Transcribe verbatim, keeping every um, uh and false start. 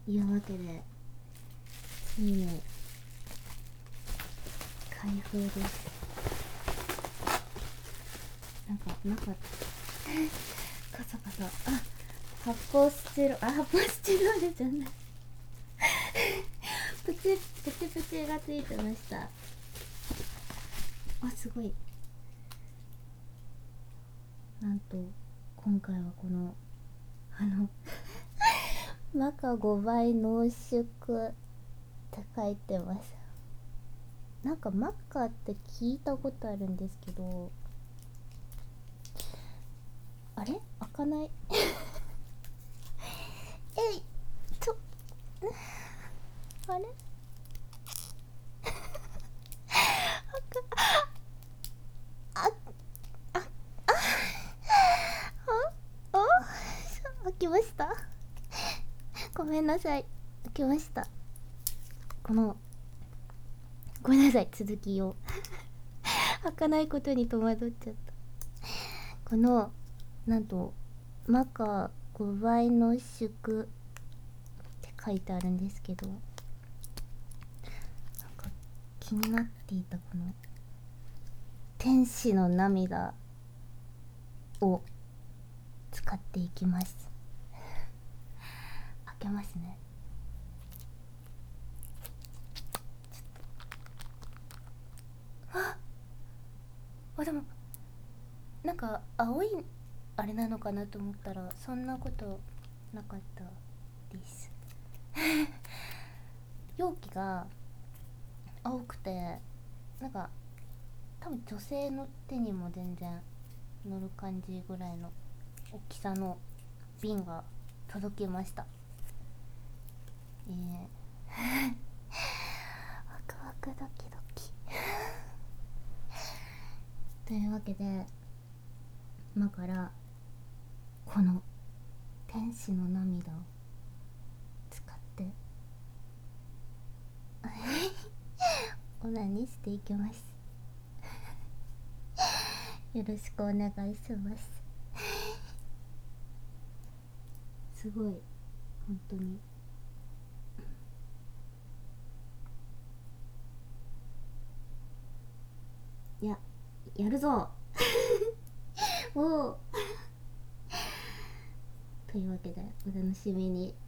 いうわけでついに開封です。なんかなかったカサカサ。あ、発泡スチロあ発泡スチロールじゃないプチプチプチがついてました。あ、すごい。なんと今回はこのあのマカごばい濃縮って書いてます。なんかマッカって聞いたことあるんですけど、あれ開かないえいちょあれああああ開きましたごめんなさい、開きました。このごめんなさい、続きを開かないことに戸惑っちゃった。このなんとマカごばい濃縮って書いてあるんですけど、なんか気になっていたこの天使の涙を使っていきます。開けますね。あ、でもなんか青いあれなのかなと思ったらそんなことなかったです容器が青くて、なんか多分女性の手にも全然乗る感じぐらいの大きさの瓶が届きました。えー、ワクワクドキドキというわけで今からこの天使の涙を使ってオナニーしていきますよろしくお願いしますすごい本当に。いや、やるぞおおというわけでお楽しみに。